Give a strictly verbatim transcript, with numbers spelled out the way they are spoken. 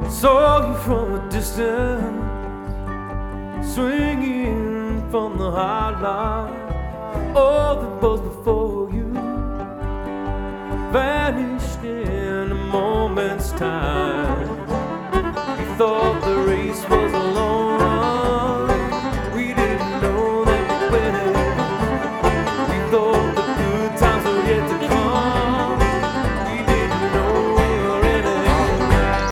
Saw you from a distance, swinging from the high line. All that was before you vanished in a moment's time. You thought the